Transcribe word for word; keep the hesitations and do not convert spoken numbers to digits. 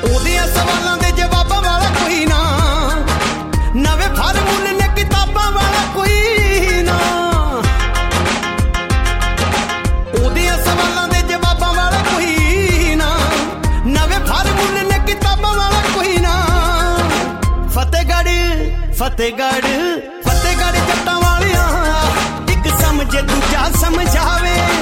ਉਹਦੀਆਂ ਸਵਾਲਾਂ ਦੇ ਜਵਾਬਾਂ ਵਾਲਾ ਕੋਈ ਨਾ, ਨਵੇਂ ਫਾਰਮੂਲੇ ਨੇ ਕਿਤਾਬਾਂ ਵਾਲਾ ਕੋਈ ਨਾ। ਉਹਦੀਆਂ ਸਵਾਲਾਂ ਦੇ ਜਵਾਬਾਂ ਵਾਲਾ ਕੋਈ ਨਾ, ਨਵੇਂ ਫਾਰਮੂਲੇ ਨੇ ਕਿਤਾਬਾਂ ਵਾਲਾ ਕੋਈ ਨਾ। ਫਤਿਹਗੜ੍ਹ ਫਤਿਹਗੜ੍ਹ ਫਤਿਹਗੜ੍ਹ ਜੱਟਾਂ ਵਾਲਿਆਂ, ਇੱਕ ਸਮਝੇ ਦੂਜਾ ਸਮਝਾਵੇ।